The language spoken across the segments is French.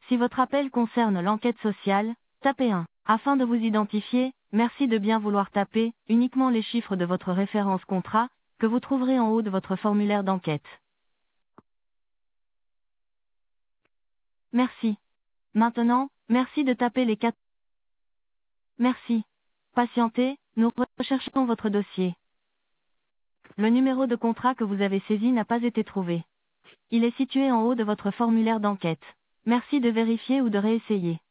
Si votre appel concerne l'enquête sociale, tapez 1. Afin de vous identifier, merci de bien vouloir taper uniquement les chiffres de votre référence contrat, que vous trouverez en haut de votre formulaire d'enquête. Merci. Maintenant, merci de taper les 4. Merci. Patientez, nous recherchons votre dossier. Le numéro de contrat que vous avez saisi n'a pas été trouvé. Il est situé en haut de votre formulaire d'enquête. Merci de vérifier ou de réessayer.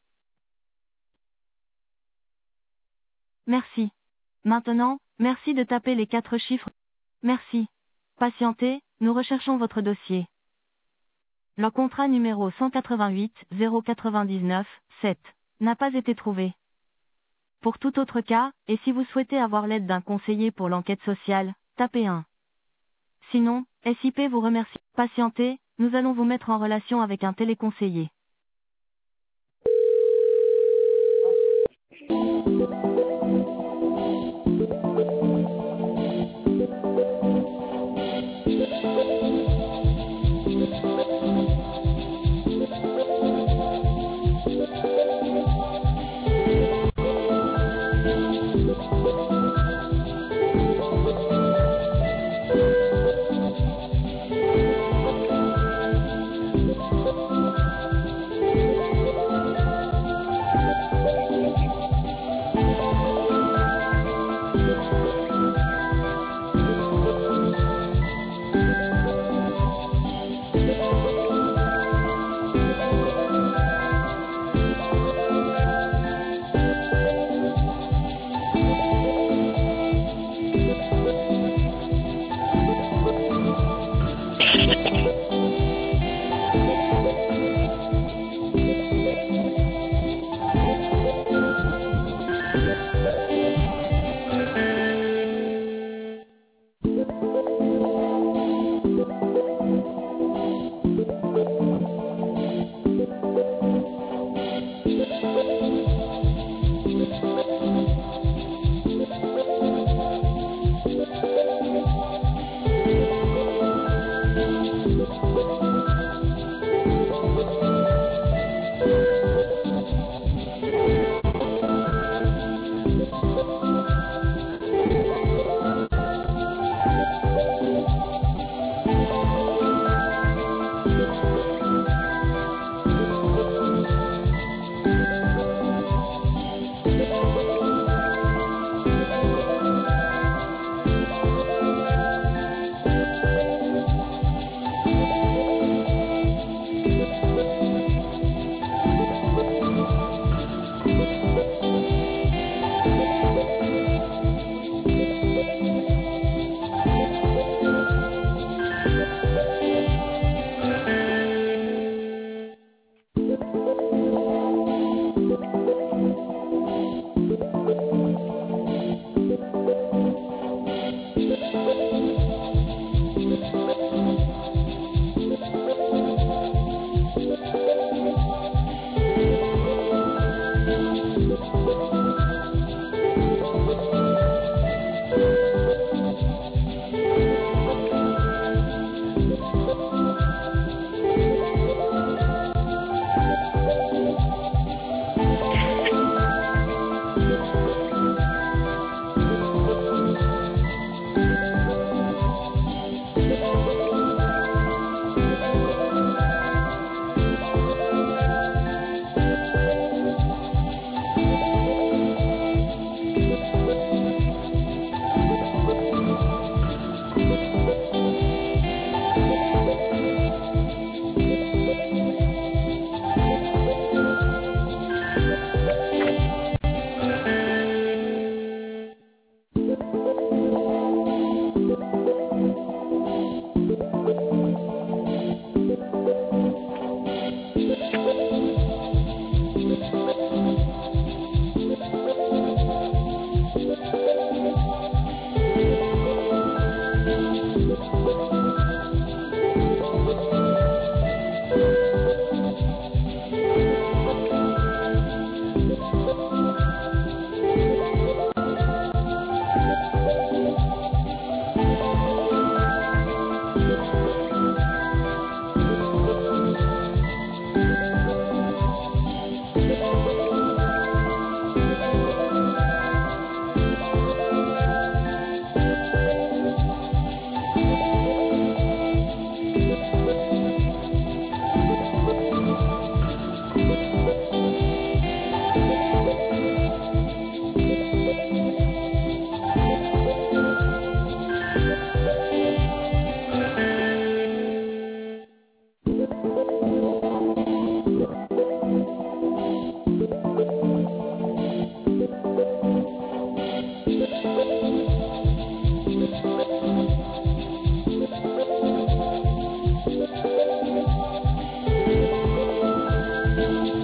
Merci. Maintenant, merci de taper les 4 chiffres. Merci. Patientez, nous recherchons votre dossier. Le contrat numéro 188 099 7 n'a pas été trouvé. Pour tout autre cas, et si vous souhaitez avoir l'aide d'un conseiller pour l'enquête sociale, tapez 1. Sinon, SIP vous remercie. Patientez, nous allons vous mettre en relation avec un téléconseiller.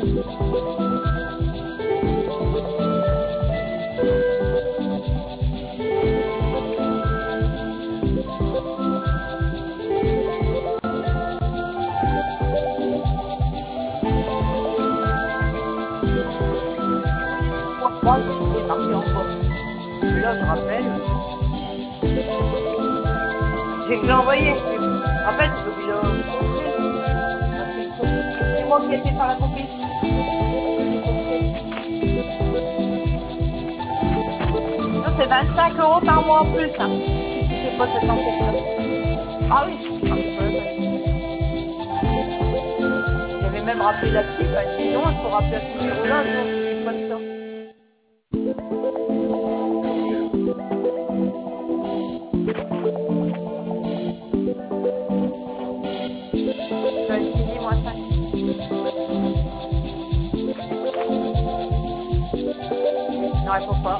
Moi, c'est marqué encore. Et là, je rappelle. J'ai que l'ai envoyé. En fait, j'ai oublié de le copier. C'est moi qui ai été faire la copie. Ça, c'est 25 € par mois en plus. Hein. Si c'est pas cette enquête-là. Ah oui, c'est pas la peine. J'avais même rappelé la petite. Elle dit non, il faut rappeler à ce numéro-là. Non, c'est pas de ça. J'avais essayé, moi, ça. Ne réponds pas.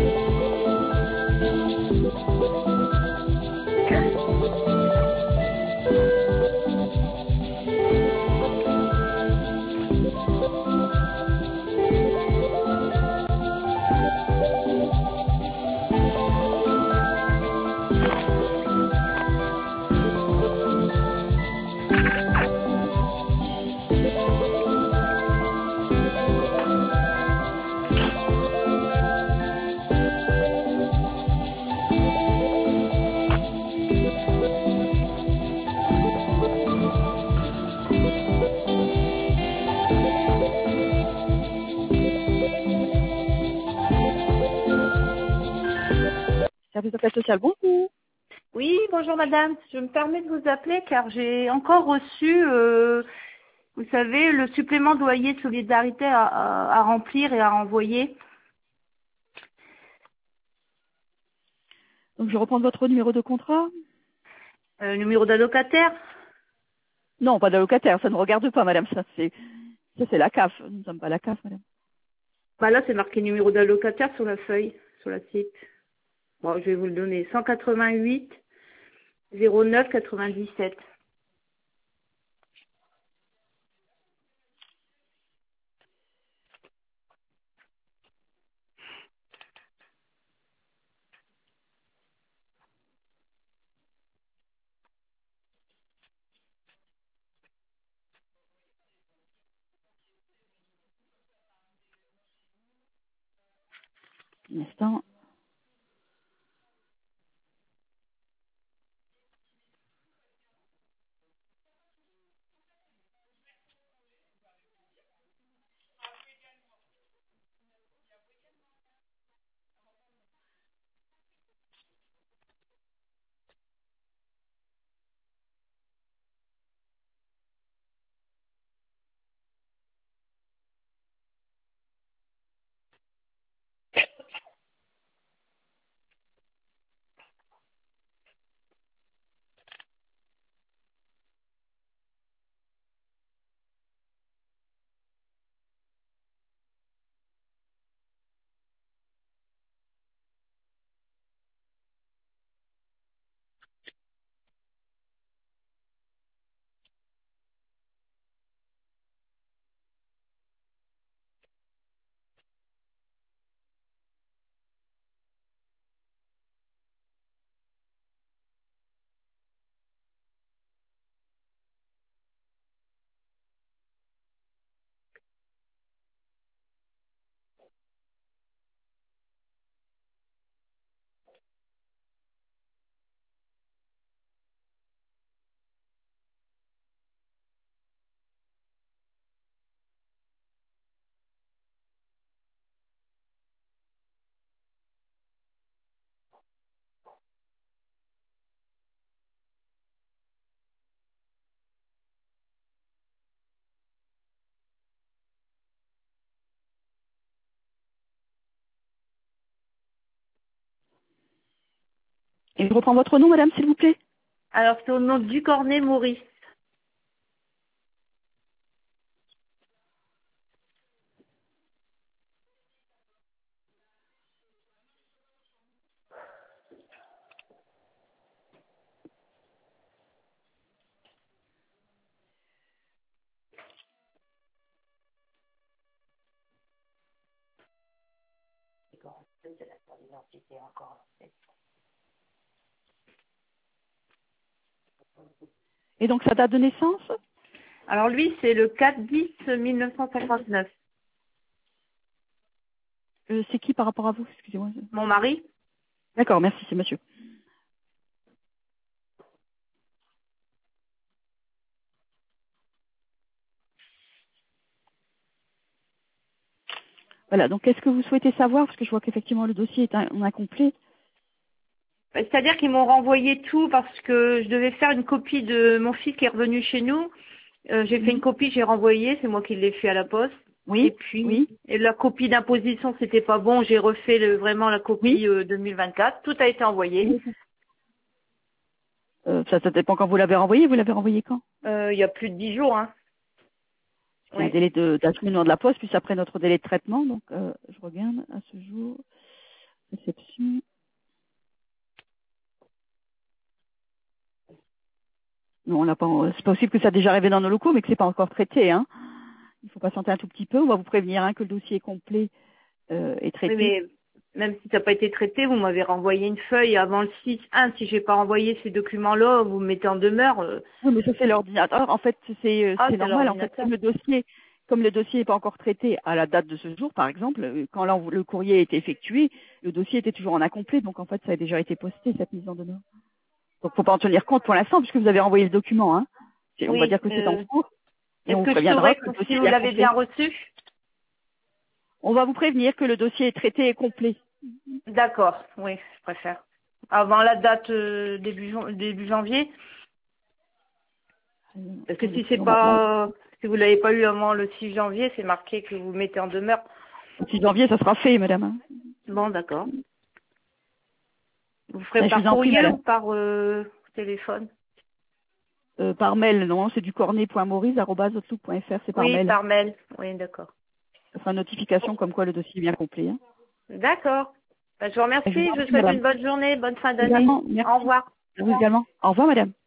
Service d'affaires sociales, bonjour. Oui, bonjour madame. Je me permets de vous appeler car j'ai encore reçu, vous savez, le supplément de loyer de solidarité à remplir et à envoyer. Donc je reprends votre numéro de contrat. Numéro d'allocataire. Non, pas d'allocataire, ça ne regarde pas, madame. Ça c'est la CAF. Nous ne sommes pas la CAF, madame. Bah là, c'est marqué numéro d'allocataire sur la feuille, sur la site. Bon, je vais vous le donner. 188 09 97. Un instant. Et je reprends votre nom, madame, s'il vous plaît. Alors, c'est au nom du Cornet Maurice. Et donc, sa date de naissance? Alors lui, c'est le 4-10-1959. C'est qui par rapport à vous? Excusez-moi. Mon mari? D'accord, merci, c'est monsieur. Voilà, donc qu'est-ce que vous souhaitez savoir? Parce que je vois qu'effectivement le dossier est incomplet. C'est-à-dire qu'ils m'ont renvoyé tout parce que je devais faire une copie de mon fils qui est revenu chez nous. J'ai fait une copie, j'ai renvoyé, c'est moi qui l'ai fait à la poste. Oui, Et puis, oui, et la copie d'imposition, c'était pas bon, j'ai refait vraiment la copie oui. 2024. Tout a été envoyé. Ça dépend quand vous l'avez renvoyé. Vous l'avez renvoyé quand? Il y a plus de 10 jours, hein. Il y a un Oui. délai d'acheminement de la poste, puis après notre délai de traitement. Donc, je regarde à ce jour. Réception. Non, on n'a pas. C'est possible que ça a déjà arrivé dans nos locaux, mais que c'est pas encore traité. Hein. Il faut patienter un tout petit peu. On va vous prévenir que le dossier est complet et Oui, traité. mais même si ça n'a pas été traité, vous m'avez renvoyé une feuille avant le 6-1. Si j'ai pas renvoyé ces documents-là, vous me mettez en demeure. Oui, mais ça c'est l'ordinateur. En fait, c'est Ah, c'est normal. En fait, l'ordinateur. comme le dossier n'est pas encore traité à la date de ce jour, par exemple, quand le courrier a été effectué, le dossier était toujours en incomplet. Donc en fait, ça a déjà été posté cette mise en demeure. Donc faut pas en tenir compte pour l'instant puisque vous avez renvoyé le document. Hein. On va Oui. dire que c'est en cours et Est-ce on que je préviendra saurais que le si dossier est vous bien l'avez bien complet. reçu? On va vous prévenir que le dossier est traité et complet. D'accord. Oui, je préfère. Avant la date début janvier. Parce que si c'est pas, si vous l'avez pas eu avant le 6 janvier, c'est marqué que vous mettez en demeure. Le 6 janvier, ça sera fait, madame. Hein. Bon, d'accord. Vous ferez Je par vous en prie, courrier ou madame. par téléphone? Par mail, non, c'est du cornet.maurice@outlook.fr, c'est par Oui, mail. par mail. Oui, d'accord. Ça sera une notification comme quoi le dossier est bien complet. Hein. D'accord. Ben, je vous Et je vous remercie. en Je vous prie, souhaite madame. une bonne journée, bonne fin d'année. Également, Au merci. revoir. À vous également. Au revoir, madame.